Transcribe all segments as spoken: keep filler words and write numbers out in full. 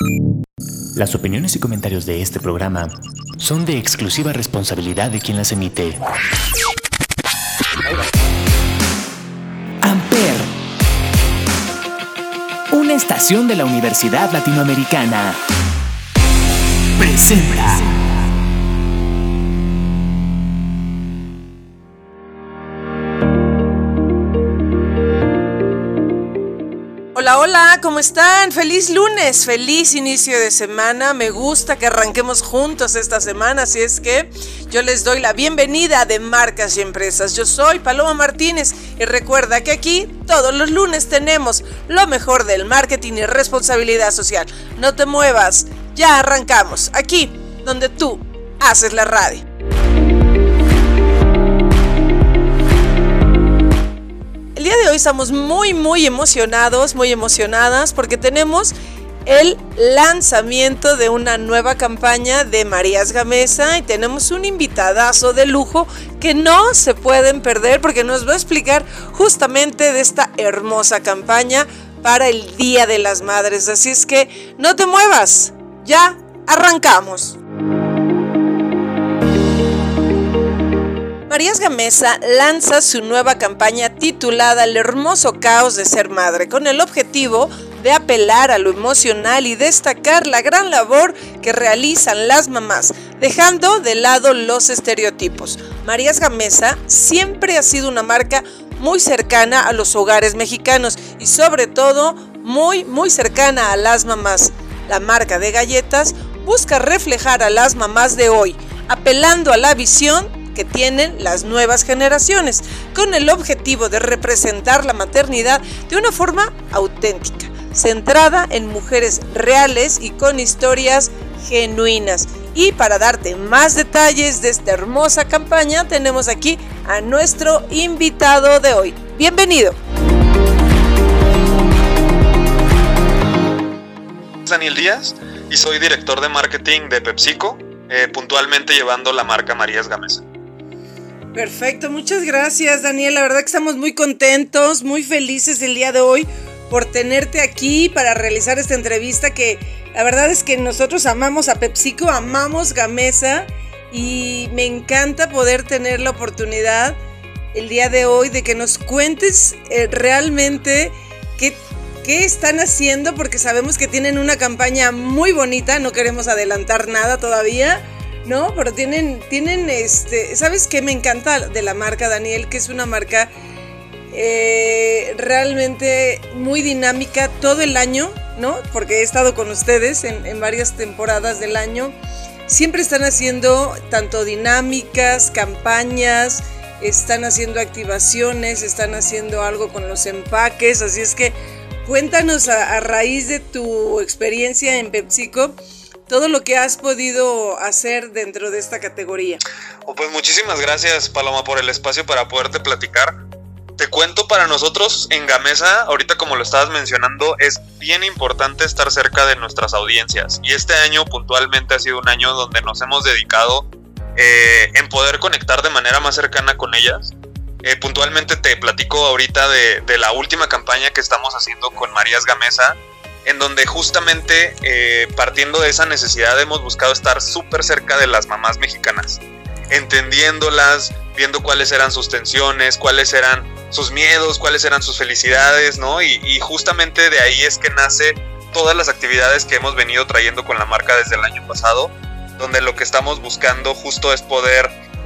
Las opiniones y comentarios de este programa son de exclusiva responsabilidad de quien las emite. Amper, una estación de la Universidad Latinoamericana, presenta. Hola, hola, ¿cómo están? Feliz lunes, feliz inicio de semana. Me gusta que arranquemos juntos esta semana, así es que yo les doy la bienvenida de Marcas y Empresas. Yo soy Paloma Martínez y recuerda que aquí todos los lunes tenemos lo mejor del marketing y responsabilidad social. No te muevas, ya arrancamos, aquí donde tú haces la radio. El día de hoy estamos muy muy emocionados, muy emocionadas porque tenemos el lanzamiento de una nueva campaña de Marías Gamesa y tenemos un invitadazo de lujo que no se pueden perder porque nos va a explicar justamente de esta hermosa campaña para el Día de las Madres. Así es que no te muevas, ya arrancamos. Marías Gamesa lanza su nueva campaña titulada El hermoso caos de ser madre, con el objetivo de apelar a lo emocional y destacar la gran labor que realizan las mamás, dejando de lado los estereotipos. Marías Gamesa siempre ha sido una marca muy cercana a los hogares mexicanos y sobre todo muy muy cercana a las mamás. La marca de galletas busca reflejar a las mamás de hoy, apelando a la visión que tienen las nuevas generaciones, con el objetivo de representar la maternidad de una forma auténtica, centrada en mujeres reales y con historias genuinas. Y para darte más detalles de esta hermosa campaña, tenemos aquí a nuestro invitado de hoy. Bienvenido. Daniel Díaz y soy director de marketing de PepsiCo, eh, puntualmente llevando la marca Marías Gamesa. Perfecto, muchas gracias, Daniel. La verdad que estamos muy contentos, muy felices el día de hoy por tenerte aquí para realizar esta entrevista que la verdad es que nosotros amamos a PepsiCo, amamos Gamesa y me encanta poder tener la oportunidad el día de hoy de que nos cuentes eh, realmente qué, qué están haciendo, porque sabemos que tienen una campaña muy bonita, no queremos adelantar nada todavía, ¿no? Pero tienen, tienen este, ¿sabes qué me encanta de la marca, Daniel? Que es una marca eh, realmente muy dinámica todo el año, ¿no? Porque he estado con ustedes en, en varias temporadas del año. Siempre están haciendo tanto dinámicas, campañas, están haciendo activaciones, están haciendo algo con los empaques, así es que cuéntanos a, a raíz de tu experiencia en PepsiCo, todo lo que has podido hacer dentro de esta categoría. Oh, pues muchísimas gracias, Paloma, por el espacio para poderte platicar. Te cuento, para nosotros en Gamesa, ahorita como lo estabas mencionando, es bien importante estar cerca de nuestras audiencias. Y este año puntualmente ha sido un año donde nos hemos dedicado eh, en poder conectar de manera más cercana con ellas. Eh, puntualmente te platico ahorita de, de la última campaña que estamos haciendo con Marías Gamesa, en donde justamente eh, partiendo de esa necesidad hemos buscado estar súper cerca de las mamás mexicanas, entendiéndolas, viendo cuáles eran sus tensiones, cuáles eran sus miedos, cuáles eran sus felicidades, ¿no? Y, y justamente de ahí es que nace todas las actividades que hemos venido trayendo con la marca desde el año pasado, donde lo que estamos buscando justo es poder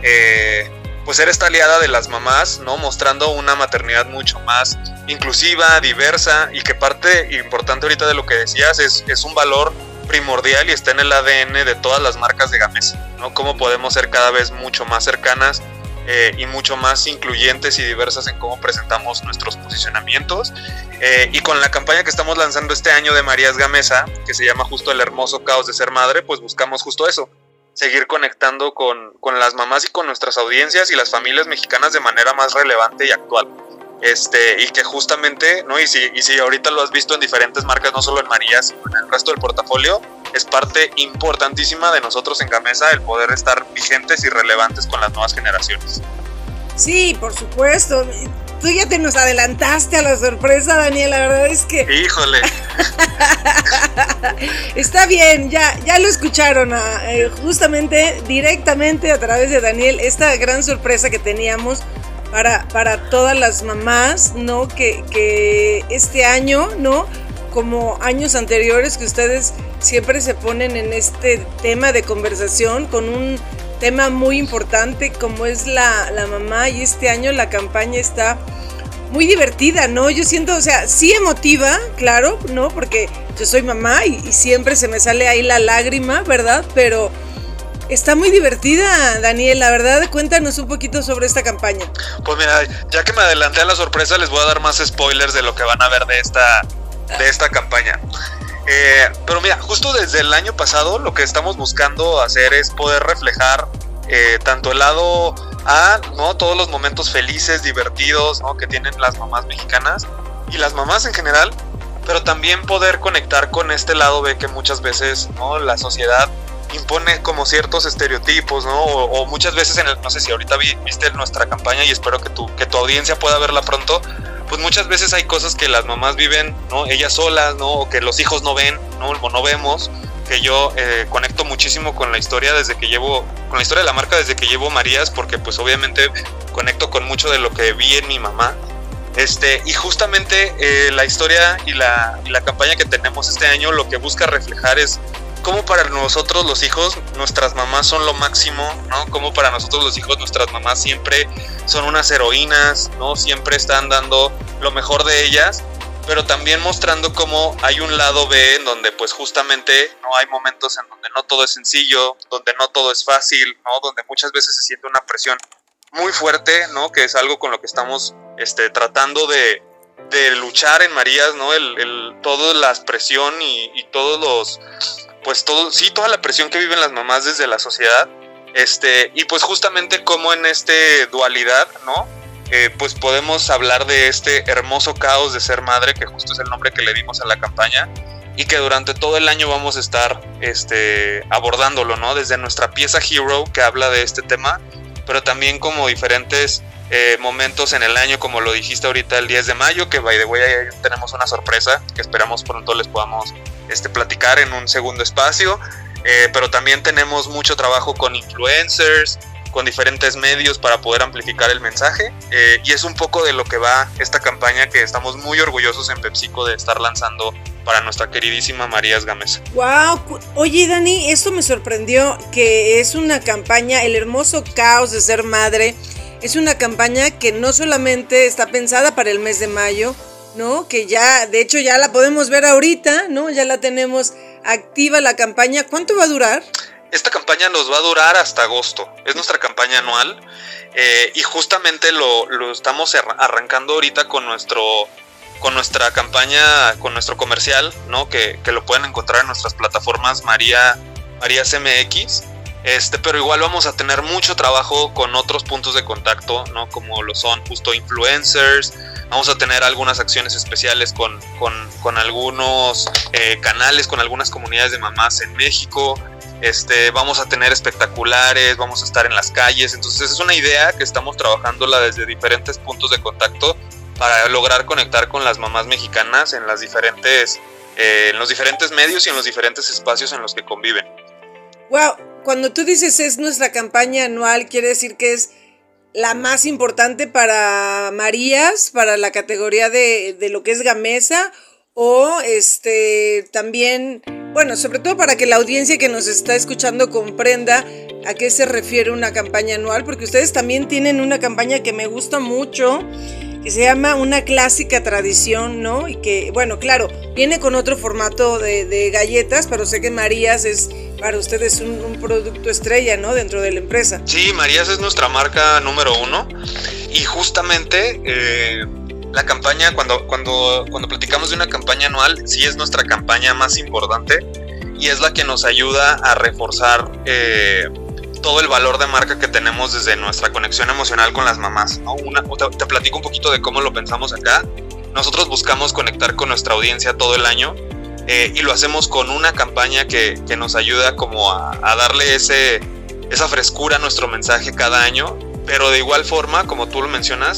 eh, pues ser esta aliada de las mamás, ¿no? Mostrando una maternidad mucho más inclusiva, diversa, y que parte importante ahorita de lo que decías es, es un valor primordial y está en el A D N de todas las marcas de Gamesa, ¿no? Cómo podemos ser cada vez mucho más cercanas eh, y mucho más incluyentes y diversas en cómo presentamos nuestros posicionamientos. Eh, y con la campaña que estamos lanzando este año de Marías Gamesa, que se llama justo El hermoso caos de ser madre, pues buscamos justo eso, seguir conectando con, con las mamás y con nuestras audiencias y las familias mexicanas de manera más relevante y actual. Este, y que justamente, ¿no? Y si, y si ahorita lo has visto en diferentes marcas, no solo en Marías, sino en el resto del portafolio, es parte importantísima de nosotros en Gamesa el poder estar vigentes y relevantes con las nuevas generaciones. Sí, por supuesto. tú ya te nos adelantaste a la sorpresa, Daniel, la verdad es que... Híjole. Está bien, ya, ya lo escucharon eh, justamente, directamente a través de Daniel, esta gran sorpresa que teníamos para, para todas las mamás, ¿no? Que, que este año, ¿no? Como años anteriores, que ustedes siempre se ponen en este tema de conversación con un tema muy importante como es la, la mamá, y este año la campaña está muy divertida, ¿no? Yo siento, o sea, sí emotiva, claro, ¿no? Porque yo soy mamá y, y siempre se me sale ahí la lágrima, ¿verdad? Pero está muy divertida, Daniel, la verdad, cuéntanos un poquito sobre esta campaña. Pues mira, ya que me adelanté a la sorpresa, les voy a dar más spoilers de lo que van a ver de esta, de esta campaña. Eh, pero mira, justo desde el año pasado lo que estamos buscando hacer es poder reflejar eh, tanto el lado A, ¿no? Todos los momentos felices, divertidos, ¿no? Que tienen las mamás mexicanas y las mamás en general, pero también poder conectar con este lado B que muchas veces, ¿no? La sociedad impone como ciertos estereotipos, ¿no? O, o muchas veces, en el, no sé si ahorita vi, viste nuestra campaña y espero que tu, que tu audiencia pueda verla pronto, pues muchas veces hay cosas que las mamás viven, ¿no? Ellas solas, ¿no? O que los hijos no ven, ¿no? O no vemos, que yo eh, conecto muchísimo con la historia desde que llevo, con la historia de la marca desde que llevo Marías, porque pues obviamente conecto con mucho de lo que vi en mi mamá. Este, y justamente eh, la historia y la, y la campaña que tenemos este año lo que busca reflejar es cómo para nosotros los hijos, nuestras mamás son lo máximo, ¿no? Cómo para nosotros los hijos, nuestras mamás siempre son unas heroínas, ¿no? Siempre están dando lo mejor de ellas, pero también mostrando cómo hay un lado B en donde pues justamente no hay momentos en donde no todo es sencillo, donde no todo es fácil, ¿no? Donde muchas veces se siente una presión muy fuerte, ¿no? Que es algo con lo que estamos este, tratando de, de luchar en Marías, ¿no? El, el, toda la presión y, y todos los... pues todo, sí, toda la presión que viven las mamás desde la sociedad, este, y pues justamente como en este dualidad, ¿no? Eh, pues podemos hablar de este hermoso caos de ser madre, que justo es el nombre que le dimos a la campaña, y que durante todo el año vamos a estar este, abordándolo, ¿no? Desde nuestra pieza Hero, que habla de este tema, pero también como diferentes eh, momentos en el año, como lo dijiste ahorita, el diez de mayo, que by the way ahí tenemos una sorpresa, que esperamos pronto les podamos este, platicar en un segundo espacio, eh, pero también tenemos mucho trabajo con influencers, con diferentes medios para poder amplificar el mensaje, eh, y es un poco de lo que va esta campaña que estamos muy orgullosos en PepsiCo de estar lanzando para nuestra queridísima Marías Gamesa. Wow, oye Dani, esto me sorprendió, que es una campaña, el hermoso caos de ser madre, es una campaña que no solamente está pensada para el mes de mayo, ¿no? Que ya, de hecho ya la podemos ver ahorita, ¿no? Ya la tenemos activa la campaña. ¿Cuánto va a durar? Esta campaña nos va a durar hasta agosto, es nuestra campaña anual, eh, y justamente lo, lo estamos arrancando ahorita con nuestro con nuestra campaña, con nuestro comercial, ¿no? Que, que lo pueden encontrar en nuestras plataformas María, Marías M X, este, pero igual vamos a tener mucho trabajo con otros puntos de contacto, ¿no? Como lo son justo influencers, vamos a tener algunas acciones especiales con, con, con algunos eh, canales, con algunas comunidades de mamás en México. Este, vamos a tener espectaculares, vamos a estar en las calles, entonces es una idea que estamos trabajándola desde diferentes puntos de contacto para lograr conectar con las mamás mexicanas en las diferentes, eh, en los diferentes medios y en los diferentes espacios en los que conviven. Wow, cuando tú dices es nuestra campaña anual, quiere decir que es la más importante para Marías, para la categoría de, de lo que es Gamesa, o este también, bueno, sobre todo para que la audiencia que nos está escuchando comprenda a qué se refiere una campaña anual, porque ustedes también tienen una campaña que me gusta mucho, que se llama Una Clásica Tradición, ¿no? Y que, bueno, claro, viene con otro formato de, de galletas, pero sé que Marías es para ustedes un, un producto estrella, ¿no? Dentro de la empresa. Sí, Marías es nuestra marca número uno, y justamente eh, la campaña, cuando, cuando, cuando platicamos de una campaña anual, sí es nuestra campaña más importante y es la que nos ayuda a reforzar eh, todo el valor de marca que tenemos desde nuestra conexión emocional con las mamás, ¿no? Una, te, te platico un poquito de cómo lo pensamos acá. Nosotros buscamos conectar con nuestra audiencia todo el año, eh, y lo hacemos con una campaña que, que nos ayuda como a, a darle ese, esa frescura a nuestro mensaje cada año, pero de igual forma, como tú lo mencionas,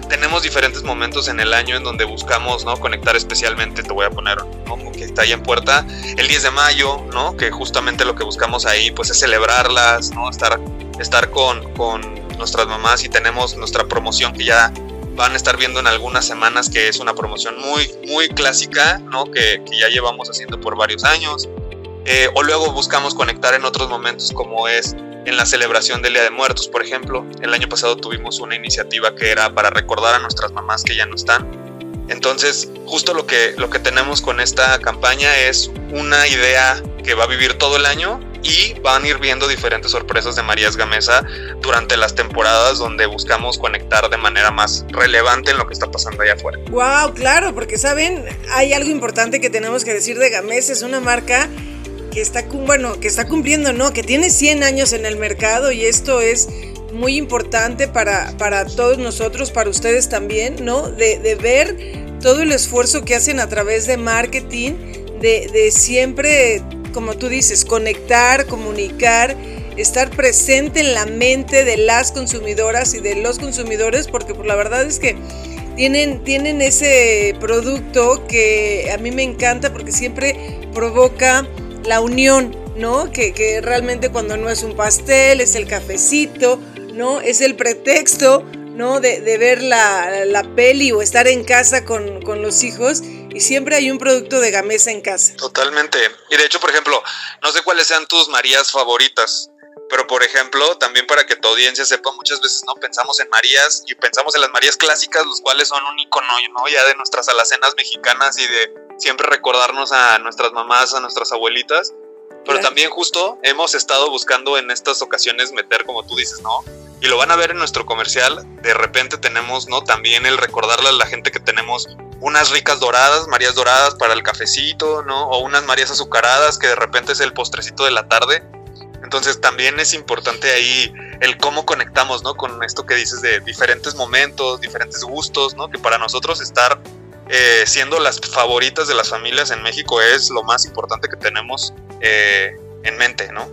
tenemos diferentes momentos en el año en donde buscamos, ¿no?, conectar especialmente. Te voy a poner, ¿no?, que está ahí en puerta, el diez de mayo, ¿no?, que justamente lo que buscamos ahí pues es celebrarlas, ¿no?, estar, estar con, con nuestras mamás, y tenemos nuestra promoción que ya van a estar viendo en algunas semanas, que es una promoción muy, muy clásica, ¿no?, que, que ya llevamos haciendo por varios años. Eh, o luego buscamos conectar en otros momentos, como es en la celebración del Día de Muertos, por ejemplo. El año pasado tuvimos una iniciativa que era para recordar a nuestras mamás que ya no están. Entonces, justo lo que, lo que tenemos con esta campaña es una idea que va a vivir todo el año, y van a ir viendo diferentes sorpresas de Marías Gamesa durante las temporadas donde buscamos conectar de manera más relevante en lo que está pasando allá afuera. Wow, claro, porque saben, hay algo importante que tenemos que decir de Gamesa. Es una marca que está, bueno, que está cumpliendo, ¿no?, que tiene cien años en el mercado, y esto es muy importante para, para todos nosotros, para ustedes también, ¿no?, de, de ver todo el esfuerzo que hacen a través de marketing, de, de siempre, como tú dices, conectar, comunicar, estar presente en la mente de las consumidoras y de los consumidores, porque pues, la verdad es que tienen, tienen ese producto que a mí me encanta, porque siempre provoca la unión, ¿no? Que, que realmente cuando no es un pastel, es el cafecito, ¿no? Es el pretexto, ¿no?, de, de ver la, la peli o estar en casa con, con los hijos, y siempre hay un producto de Gamesa en casa. Totalmente. Y de hecho, por ejemplo, no sé cuáles sean tus Marías favoritas, pero por ejemplo, también para que tu audiencia sepa, muchas veces no pensamos en Marías y pensamos en las Marías clásicas, los cuales son un icono, ¿no?, ya de nuestras alacenas mexicanas y de siempre recordarnos a nuestras mamás, a nuestras abuelitas. Pero claro, también justo hemos estado buscando en estas ocasiones meter, como tú dices, ¿no?, y lo van a ver en nuestro comercial. De repente tenemos, ¿no?, también el recordarle a la gente que tenemos unas ricas doradas, Marías doradas para el cafecito, ¿no?, o unas Marías azucaradas, que de repente es el postrecito de la tarde. Entonces también es importante ahí el cómo conectamos, ¿no?, con esto que dices de diferentes momentos, diferentes gustos, ¿no?, que para nosotros estar eh, siendo las favoritas de las familias en México es lo más importante que tenemos eh, en mente, ¿no?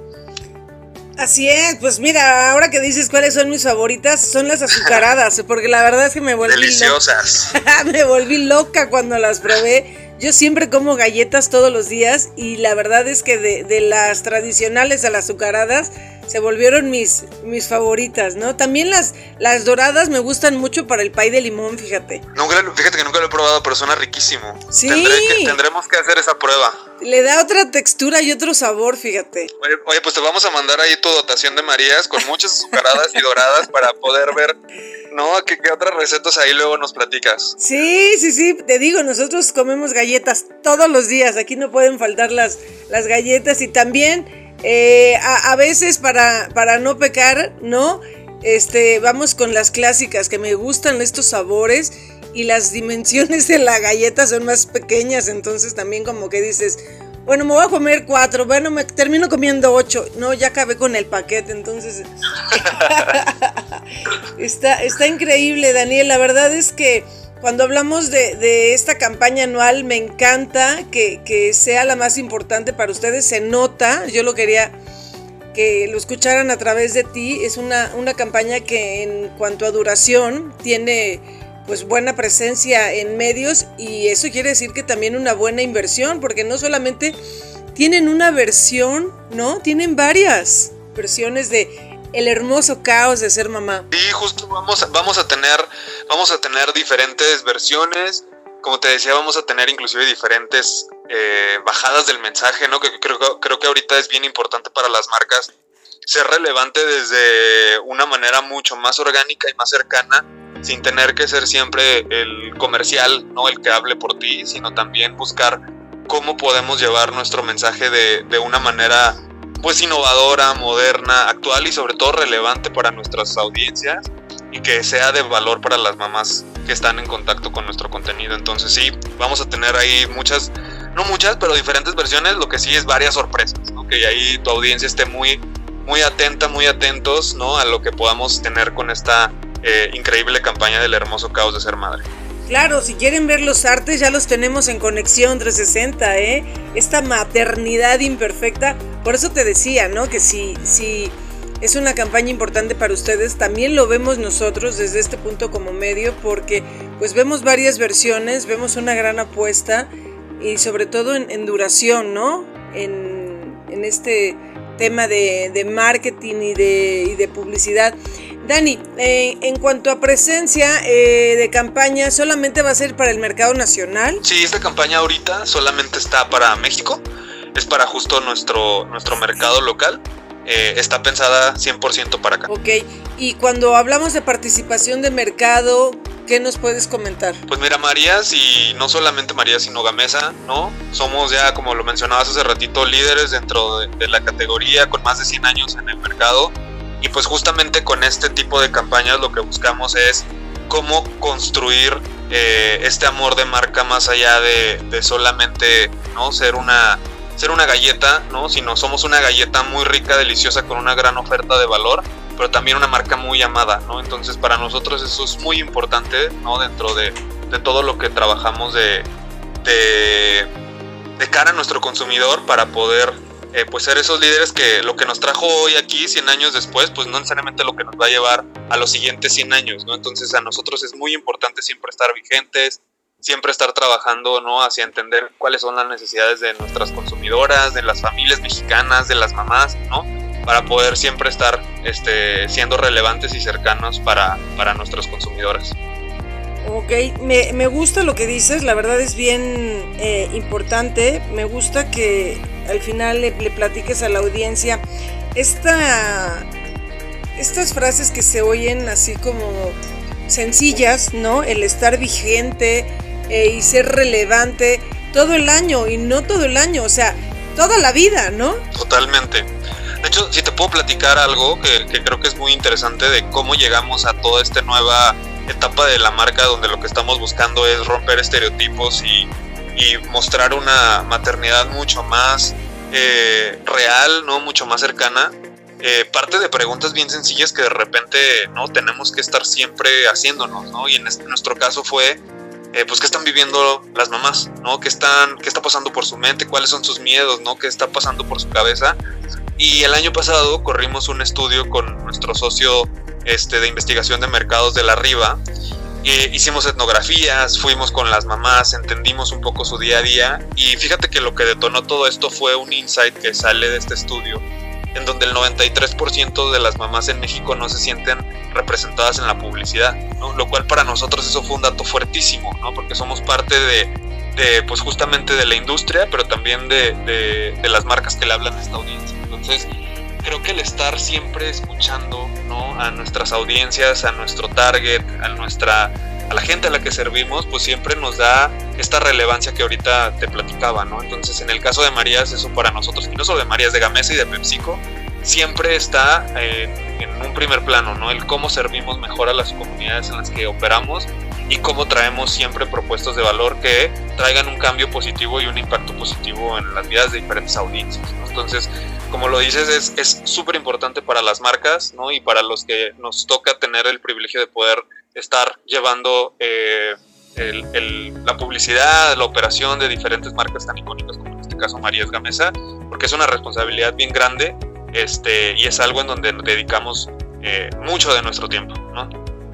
Así es, pues mira, ahora que dices cuáles son mis favoritas, son las azucaradas, porque la verdad es que me volví deliciosas. Loca. Me volví loca cuando las probé. Yo siempre como galletas todos los días, y la verdad es que de, de las tradicionales a las azucaradas se volvieron mis, mis favoritas, ¿no? También las, las doradas me gustan mucho para el pay de limón, fíjate. Nunca, fíjate que nunca lo he probado, pero suena riquísimo. Sí. Tendré que, tendremos que hacer esa prueba. Le da otra textura y otro sabor, fíjate. Oye, oye, pues te vamos a mandar ahí tu dotación de Marías con muchas azucaradas y doradas para poder ver, ¿no?, ¿Qué, qué otras recetas ahí luego nos platicas? Sí, sí, sí, te digo, nosotros comemos galletas todos los días, aquí no pueden faltar las, las galletas, y también eh, a, a veces para, para no pecar, ¿no?, este, vamos con las clásicas, que me gustan estos sabores, y las dimensiones de la galleta son más pequeñas, entonces también como que dices, bueno, me voy a comer cuatro, bueno, me termino comiendo ocho, no, ya acabé con el paquete, entonces está, está increíble, Daniel. La verdad es que cuando hablamos de, de esta campaña anual, me encanta que, que sea la más importante para ustedes, se nota, yo lo quería que lo escucharan a través de ti, es una, una campaña que en cuanto a duración tiene pues buena presencia en medios, y eso quiere decir que también una buena inversión, porque no solamente tienen una versión, ¿no?, tienen varias versiones de El hermoso caos de ser mamá. Sí, justo vamos a, vamos a tener vamos a tener diferentes versiones, como te decía, vamos a tener inclusive diferentes eh, bajadas del mensaje, ¿no?, que creo, creo que ahorita es bien importante para las marcas ser relevante desde una manera mucho más orgánica y más cercana, sin tener que ser siempre el comercial, ¿no?, el que hable por ti, sino también buscar cómo podemos llevar nuestro mensaje de, de una manera pues innovadora, moderna, actual y sobre todo relevante para nuestras audiencias, y que sea de valor para las mamás que están en contacto con nuestro contenido. Entonces sí, vamos a tener ahí muchas, no muchas, pero diferentes versiones, lo que sí es varias sorpresas, ¿no?, que ahí tu audiencia esté muy, muy atenta, muy atentos, ¿no?, a lo que podamos tener con esta Eh, increíble campaña del hermoso caos de ser madre. Claro, si quieren ver los artes ya los tenemos en Conexión trescientos sesenta, ¿eh? Esta maternidad imperfecta, por eso te decía, ¿no?, que si, si es una campaña importante para ustedes. También lo vemos nosotros desde este punto como medio, porque pues vemos varias versiones, vemos una gran apuesta y sobre todo en, en duración, ¿no? En, en este tema de, de marketing y de, y de publicidad. Dani, eh, en cuanto a presencia eh, de campaña, ¿solamente va a ser para el mercado nacional? Sí, esta campaña ahorita solamente está para México, es para justo nuestro, nuestro mercado local, eh, está pensada cien por ciento para acá. Ok, y cuando hablamos de participación de mercado, ¿qué nos puedes comentar? Pues mira, Marías, y no solamente Marías, sino Gamesa, ¿no? Somos ya, como lo mencionabas hace ratito, líderes dentro de, de la categoría, con más de cien años en el mercado. Y pues justamente con este tipo de campañas lo que buscamos es cómo construir eh, este amor de marca más allá de, de solamente, ¿no? ser una ser una galleta, ¿no? Sino somos una galleta muy rica, deliciosa, con una gran oferta de valor, pero también una marca muy amada, ¿no? Entonces para nosotros eso es muy importante, ¿no? Dentro de, de todo lo que trabajamos de, de, de cara a nuestro consumidor, para poder Eh, pues ser esos líderes que lo que nos trajo hoy aquí, cien años después, pues no necesariamente lo que nos va a llevar a los siguientes cien años, ¿no? Entonces a nosotros es muy importante siempre estar vigentes, siempre estar trabajando, ¿no? Hacia entender cuáles son las necesidades de nuestras consumidoras, de las familias mexicanas, de las mamás, ¿no? Para poder siempre estar este, siendo relevantes y cercanos para, para nuestras consumidoras. Ok, me, me gusta lo que dices, la verdad es bien eh, importante. Me gusta que al final le, le platiques a la audiencia esta, estas frases que se oyen así como sencillas, ¿no? El estar vigente eh, y ser relevante todo el año, y no todo el año, o sea, toda la vida, ¿no? Totalmente. De hecho, si te puedo platicar algo que, que creo que es muy interesante de cómo llegamos a toda esta nueva etapa de la marca, donde lo que estamos buscando es romper estereotipos y, y mostrar una maternidad mucho más eh, real, ¿no? Mucho más cercana. Eh, parte de preguntas bien sencillas que de repente, ¿no? tenemos que estar siempre haciéndonos, ¿no? Y en, este, en nuestro caso fue, eh, pues, ¿qué están viviendo las mamás, ¿no? ¿Qué, están, ¿Qué está pasando por su mente? ¿Cuáles son sus miedos, ¿no? ¿Qué está pasando por su cabeza? Y el año pasado corrimos un estudio con nuestro socio Este, de investigación de mercados de la Riva. Eh, hicimos etnografías, fuimos con las mamás, entendimos un poco su día a día, y fíjate que lo que detonó todo esto fue un insight que sale de este estudio, en donde el noventa y tres por ciento de las mamás en México no se sienten representadas en la publicidad, ¿no? Lo cual para nosotros eso fue un dato fuertísimo, ¿no? Porque somos parte de, de pues justamente de la industria, pero también de, de, de las marcas que le hablan a esta audiencia. Entonces creo que el estar siempre escuchando, ¿no? a nuestras audiencias, a nuestro target, a nuestra a la gente a la que servimos, pues siempre nos da esta relevancia que ahorita te platicaba, ¿no? Entonces, en el caso de Marías, eso para nosotros, y no solo de Marías, de Gamesa y de PepsiCo, siempre está eh, en un primer plano, ¿no? El cómo servimos mejor a las comunidades en las que operamos y cómo traemos siempre propuestas de valor que traigan un cambio positivo y un impacto positivo en las vidas de diferentes audiencias, ¿no? Entonces, como lo dices, es súper importante para las marcas, ¿no? Y para los que nos toca tener el privilegio de poder estar llevando eh, el, el, la publicidad, la operación de diferentes marcas tan icónicas como en este caso Marías Gamesa, porque es una responsabilidad bien grande, este, y es algo en donde nos dedicamos eh, mucho de nuestro tiempo, ¿no?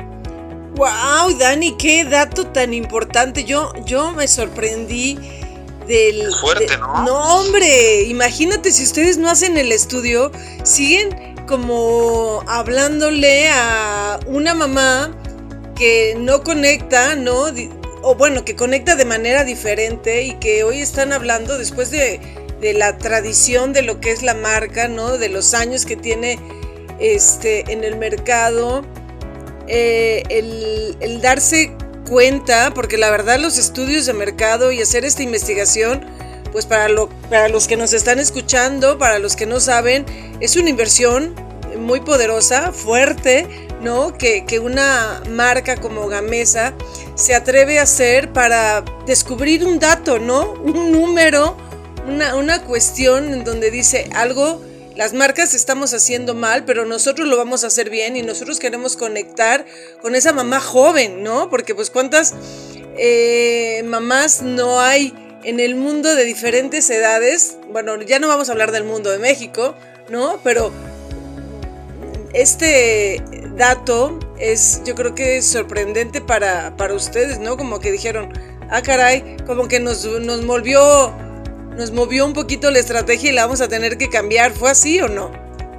¡Wow, Dani! ¡Qué dato tan importante! Yo, yo me sorprendí del... Fuerte, de, ¿no? No, hombre, imagínate si ustedes no hacen el estudio, siguen como hablándole a una mamá que no conecta, ¿no? O bueno, que conecta de manera diferente, y que hoy están hablando después de, de la tradición de lo que es la marca, ¿no? De los años que tiene este, en el mercado. Eh, el, el darse cuenta, porque la verdad los estudios de mercado y hacer esta investigación, pues para, lo, para los que nos están escuchando, para los que no saben, es una inversión muy poderosa, fuerte, ¿no? Que, que una marca como Gamesa se atreve a hacer para descubrir un dato, ¿no? Un número, una, una cuestión en donde dice algo. Las marcas estamos haciendo mal, pero nosotros lo vamos a hacer bien, y nosotros queremos conectar con esa mamá joven, ¿no? Porque pues cuántas eh, mamás no hay en el mundo de diferentes edades. Bueno, ya no vamos a hablar del mundo de México, ¿no? Pero este dato es, yo creo que es sorprendente para, para ustedes, ¿no? Como que dijeron, ah, caray, como que nos, nos movió, nos movió un poquito la estrategia y la vamos a tener que cambiar. ¿Fue así o no?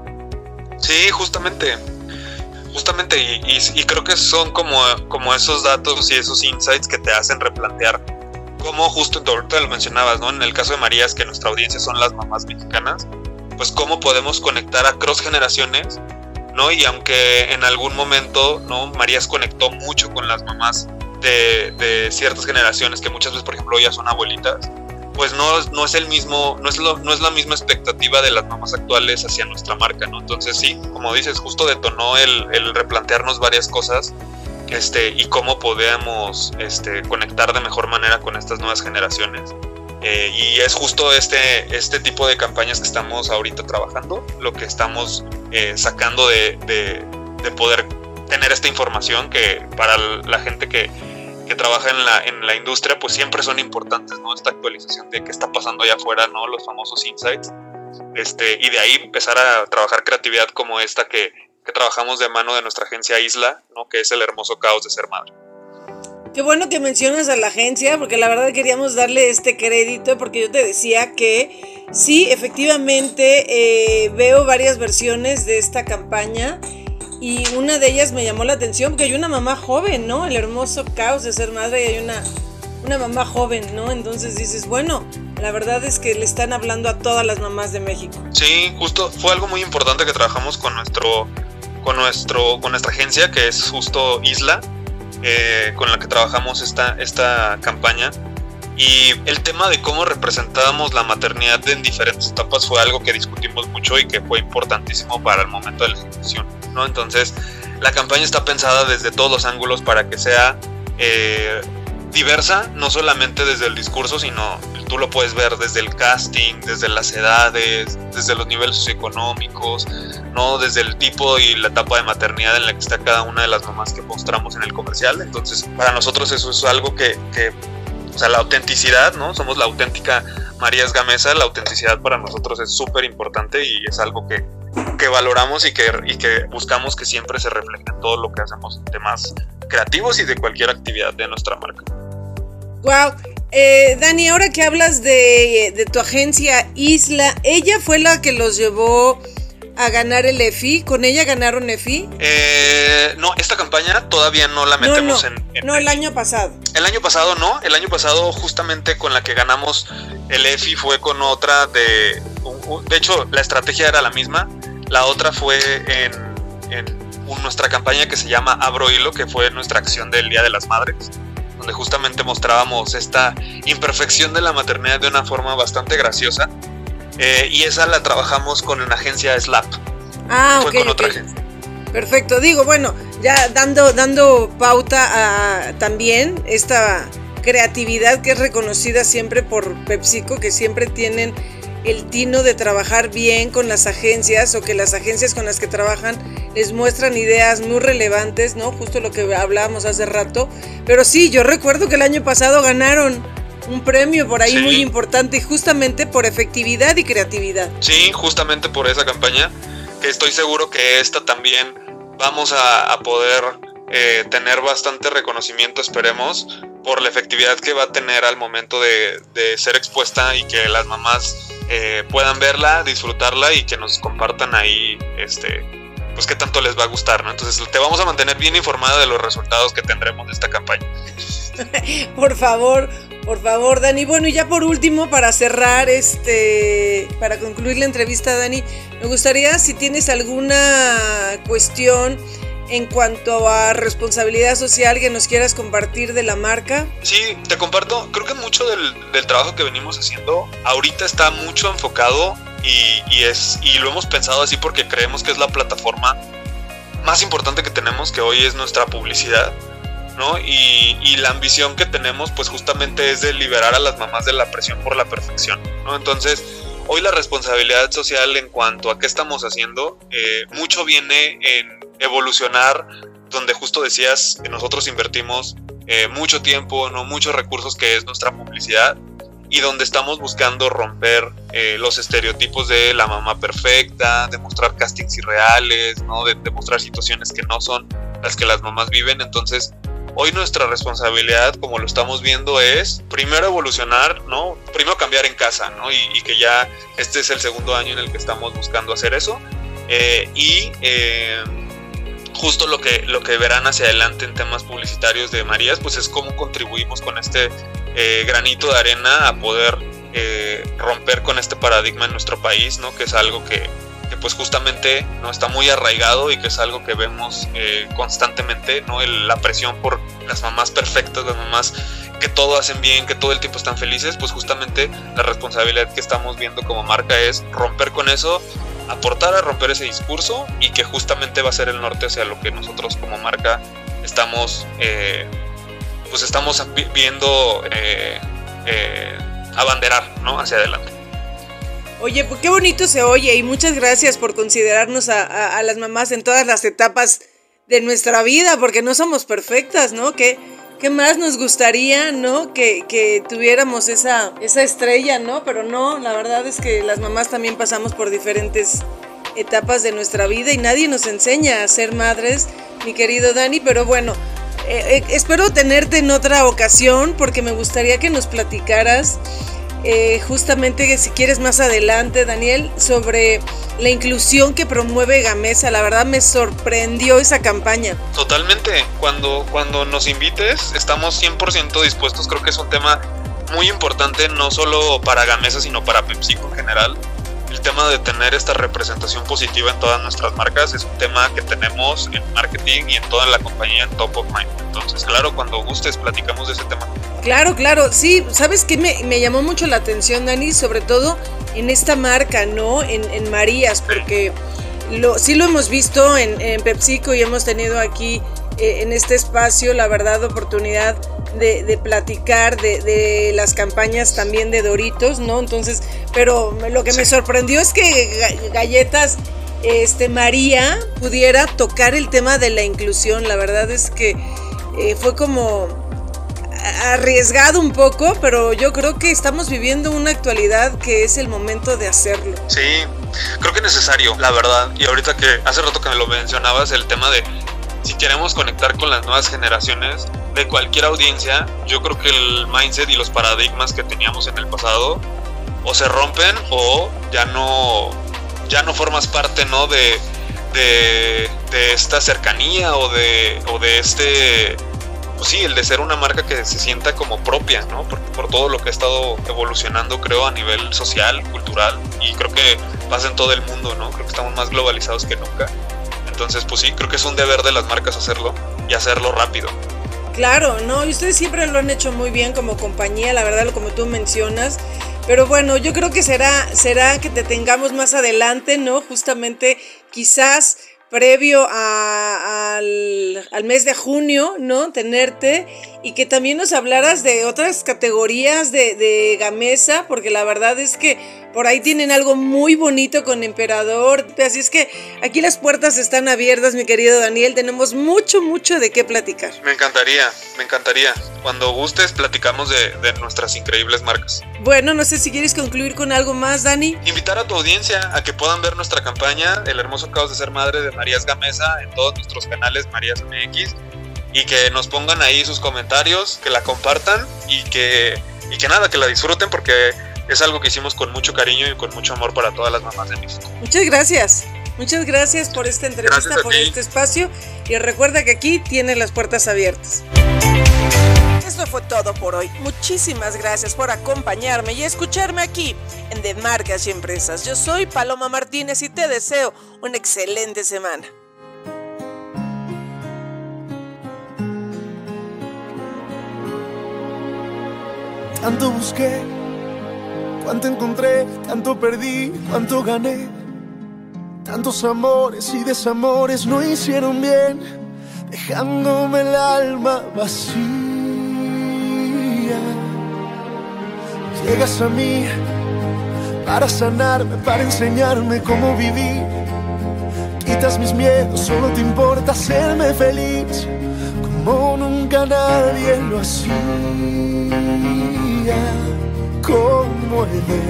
Sí, justamente. Justamente, y, y, y creo que son como, como esos datos y esos insights que te hacen replantear cómo, justo ahorita lo mencionabas, ¿no? En el caso de Marías, que nuestra audiencia son las mamás mexicanas, pues cómo podemos conectar a cross generaciones, ¿no? Y aunque en algún momento, ¿no? Marías conectó mucho con las mamás de, de ciertas generaciones que muchas veces, por ejemplo, ya son abuelitas, pues no, no es el mismo, no es, lo, no es la misma expectativa de las mamás actuales hacia nuestra marca, ¿no? Entonces sí, como dices, justo detonó el, el replantearnos varias cosas, este, y cómo podemos este, conectar de mejor manera con estas nuevas generaciones. Eh, y es justo este, este tipo de campañas que estamos ahorita trabajando, lo que estamos eh, sacando de, de, de poder tener esta información que para la gente que que trabaja en la, en la industria, pues siempre son importantes, ¿no? Esta actualización de qué está pasando allá afuera, ¿no? Los famosos insights. Este, y de ahí empezar a trabajar creatividad como esta que, que trabajamos de mano de nuestra agencia Isla, ¿no? Que es el hermoso caos de ser madre. Qué bueno que mencionas a la agencia, porque la verdad queríamos darle este crédito, porque yo te decía que sí, efectivamente, eh, veo varias versiones de esta campaña. Y una de ellas me llamó la atención porque hay una mamá joven, ¿no? El hermoso caos de ser madre, y hay una, una mamá joven, ¿no? Entonces dices, bueno, la verdad es que le están hablando a todas las mamás de México. Sí, justo fue algo muy importante que trabajamos con nuestro, con nuestro, con nuestra agencia, que es justo Isla, eh, con la que trabajamos esta, esta campaña. Y el tema de cómo representábamos la maternidad en diferentes etapas fue algo que discutimos mucho y que fue importantísimo para el momento de la ejecución, ¿no? Entonces, la campaña está pensada desde todos los ángulos para que sea eh, diversa, no solamente desde el discurso, sino tú lo puedes ver desde el casting, desde las edades, desde los niveles socioeconómicos, ¿no? Desde el tipo y la etapa de maternidad en la que está cada una de las mamás que mostramos en el comercial. Entonces, para nosotros eso es algo que... que o sea, la autenticidad, ¿no? Somos la auténtica Marías Gamesa. La autenticidad para nosotros es súper importante y es algo que, que valoramos y que, y que buscamos que siempre se refleje en todo lo que hacemos en temas creativos y de cualquier actividad de nuestra marca. Wow. Eh, Dani, ahora que hablas de, de tu agencia Isla, ¿ella fue la que los llevó a ganar el E F I? ¿Con ella ganaron E F I? Eh, no, esta campaña todavía no la metemos no, no, en, en... No, el año pasado. El año pasado no, el año pasado justamente con la que ganamos el E F I fue con otra de... De hecho, la estrategia era la misma. La otra fue en, en nuestra campaña que se llama Abro Hilo, que fue nuestra acción del Día de las Madres, donde justamente mostrábamos esta imperfección de la maternidad de una forma bastante graciosa. Eh, y esa la trabajamos con una agencia Slap. Ah, Fue ok, con otra okay. agencia. Perfecto, digo, bueno, ya dando, dando pauta a también esta creatividad que es reconocida siempre por PepsiCo, que siempre tienen el tino de trabajar bien con las agencias, o que las agencias con las que trabajan les muestran ideas muy relevantes, ¿no? Justo lo que hablábamos hace rato. Pero sí, yo recuerdo que el año pasado ganaron un premio por ahí, sí, muy importante, justamente por efectividad y creatividad. Sí, justamente por esa campaña, que estoy seguro que esta también vamos a, a poder eh, tener bastante reconocimiento, esperemos, por la efectividad que va a tener al momento de, de ser expuesta y que las mamás eh, puedan verla, disfrutarla y que nos compartan ahí este, pues qué tanto les va a gustar, ¿no? Entonces te vamos a mantener bien informada de los resultados que tendremos de esta campaña. Por favor, por favor, Dani. Bueno, y ya por último, para cerrar, este, para concluir la entrevista, Dani, me gustaría si tienes alguna cuestión en cuanto a responsabilidad social que nos quieras compartir de la marca. Sí, te comparto. Creo que mucho del, del trabajo que venimos haciendo ahorita está mucho enfocado y, y, es, y lo hemos pensado así porque creemos que es la plataforma más importante que tenemos, que hoy es nuestra publicidad, ¿no? Y, y la ambición que tenemos pues justamente es de liberar a las mamás de la presión por la perfección, ¿no? Entonces hoy la responsabilidad social en cuanto a qué estamos haciendo, eh, mucho viene en evolucionar, donde justo decías que nosotros invertimos eh, mucho tiempo, no muchos recursos, que es nuestra publicidad, y donde estamos buscando romper eh, los estereotipos de la mamá perfecta, de mostrar castings irreales, ¿no? de, de mostrar situaciones que no son las que las mamás viven. Entonces, hoy nuestra responsabilidad, como lo estamos viendo, es primero evolucionar, ¿no? Primero cambiar en casa, ¿no? Y, y que ya este es el segundo año en el que estamos buscando hacer eso. Eh, y eh, justo lo que, lo que verán hacia adelante en temas publicitarios de Marías, pues es cómo contribuimos con este eh, granito de arena a poder eh, romper con este paradigma en nuestro país, ¿no? Que es algo que, que pues justamente no está muy arraigado y que es algo que vemos eh, constantemente, ¿no? El, la presión por las mamás perfectas, las mamás que todo hacen bien, que todo el tiempo están felices. Pues justamente la responsabilidad que estamos viendo como marca es romper con eso, aportar a romper ese discurso, y que justamente va a ser el norte hacia lo que nosotros como marca estamos eh, pues estamos viendo eh, eh, abanderar, ¿no? Hacia adelante. Oye, pues qué bonito se oye, y muchas gracias por considerarnos a, a, a las mamás en todas las etapas de nuestra vida, porque no somos perfectas, ¿no? ¿Qué, qué más nos gustaría, ¿no? Que, que tuviéramos esa, esa estrella, ¿no? Pero no, la verdad es que las mamás también pasamos por diferentes etapas de nuestra vida y nadie nos enseña a ser madres, mi querido Dani, pero bueno, eh, eh, espero tenerte en otra ocasión, porque me gustaría que nos platicaras Eh, justamente, si quieres más adelante, Daniel, sobre la inclusión que promueve Gamesa. La verdad me sorprendió esa campaña. Totalmente, cuando, cuando nos invites estamos cien por ciento dispuestos. Creo que es un tema muy importante, no solo para Gamesa sino para PepsiCo en general. El tema de tener esta representación positiva en todas nuestras marcas es un tema que tenemos en marketing y en toda la compañía en top of mind. Entonces, claro, cuando gustes platicamos de ese tema. Claro, claro, sí, ¿sabes qué? Me, me llamó mucho la atención, Dani, sobre todo en esta marca, ¿no? En, en Marías, porque lo, sí lo hemos visto en, en PepsiCo y hemos tenido aquí eh, en este espacio, la verdad, oportunidad de, de platicar de, de las campañas también de Doritos, ¿no? Entonces, pero lo que me sorprendió es que Galletas este, María pudiera tocar el tema de la inclusión. La verdad es que eh, fue como arriesgado un poco, pero yo creo que estamos viviendo una actualidad que es el momento de hacerlo. Sí, creo que es necesario, la verdad. Y ahorita que hace rato que me lo mencionabas, el tema de si queremos conectar con las nuevas generaciones de cualquier audiencia, yo creo que el mindset y los paradigmas que teníamos en el pasado o se rompen o ya no ya no formas parte, ¿no? de, de, de esta cercanía o de, o de este... Pues sí, el de ser una marca que se sienta como propia, ¿no? Por, por todo lo que ha estado evolucionando, creo, a nivel social, cultural, y creo que pasa en todo el mundo, ¿no? Creo que estamos más globalizados que nunca. Entonces, pues sí, creo que es un deber de las marcas hacerlo y hacerlo rápido. Claro, ¿no? Y ustedes siempre lo han hecho muy bien como compañía, la verdad, como tú mencionas. Pero bueno, yo creo que será, será que te tengamos más adelante, ¿no? Justamente, quizás previo a, al, al mes de junio, ¿no? Tenerte, y que también nos hablaras de otras categorías de, de Gamesa, porque la verdad es que por ahí tienen algo muy bonito con Emperador. Así es que aquí las puertas están abiertas, mi querido Daniel. Tenemos mucho, mucho de qué platicar. Me encantaría, me encantaría. Cuando gustes, platicamos de, de nuestras increíbles marcas. Bueno, no sé si quieres concluir con algo más, Dani. Invitar a tu audiencia a que puedan ver nuestra campaña, El hermoso caos de ser madre, de Marías Gamesa, en todos nuestros canales, Marías M X, y que nos pongan ahí sus comentarios, que la compartan y que, y que nada, que la disfruten, porque es algo que hicimos con mucho cariño y con mucho amor para todas las mamás de México. Muchas gracias. Muchas gracias por esta entrevista, por este espacio, y recuerda que aquí tiene las puertas abiertas. Esto fue todo por hoy. Muchísimas gracias por acompañarme y escucharme aquí en De Marcas y Empresas. Yo soy Paloma Martínez y te deseo una excelente semana. Tanto busqué, cuánto encontré, tanto perdí, cuánto gané. Tantos amores y desamores no hicieron bien, dejándome el alma vacía. Llegas a mí para sanarme, para enseñarme cómo vivir. Quitas mis miedos, solo te importa hacerme feliz, como nunca nadie lo hacía. ¿cómo he de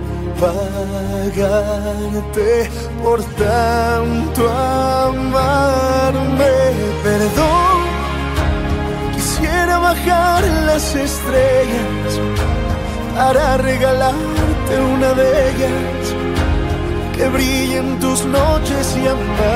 pagarte por tanto amarme? Perdón, quisiera bajar las estrellas para regalarte una de ellas, que brillen tus noches y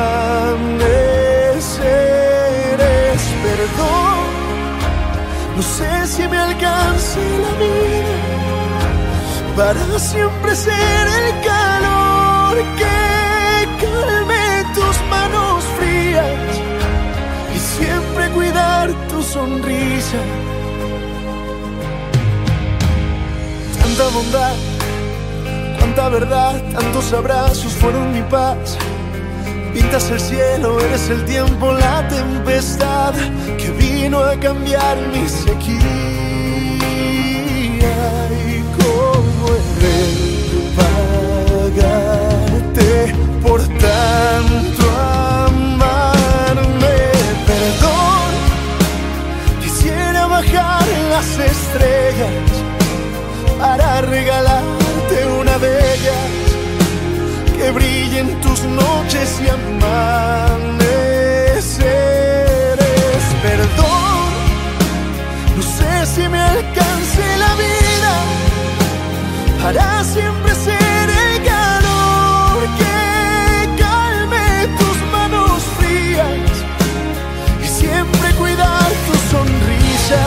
amaneceres. Perdón, no sé si me alcance la vida para siempre ser el calor que calme tus manos frías y siempre cuidar tu sonrisa. Tanta bondad, cuánta verdad, tantos abrazos fueron mi paz. Pintas el cielo, eres el tiempo, la tempestad que vino a cambiar mi sequía. Y cómo he de pagarte por tanto amarme. Perdón, quisiera bajar las estrellas para regalarte una de ellas, que brillen tus noches y amaneceres. Perdón, no sé si me alcance la vida para siempre ser el calor que calme tus manos frías y siempre cuidar tu sonrisa.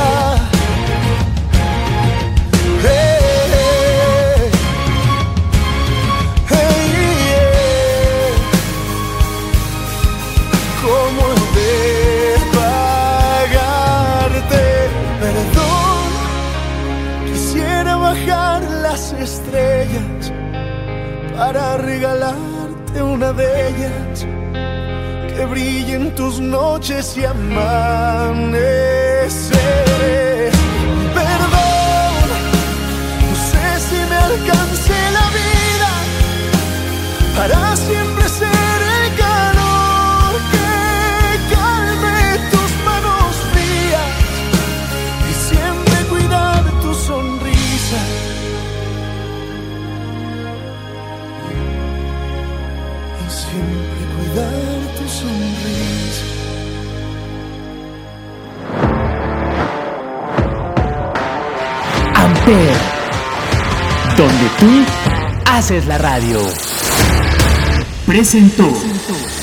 Las estrellas para regalarte una de ellas, que brillen tus noches y amaneceres. Perdón, no sé si me alcance la vida para siempre ser el calor que calme tus manos frías y siempre cuidar tu sonrisa. Siempre cuidar tu sonrisa. Amper, donde tú haces la radio. Presentó.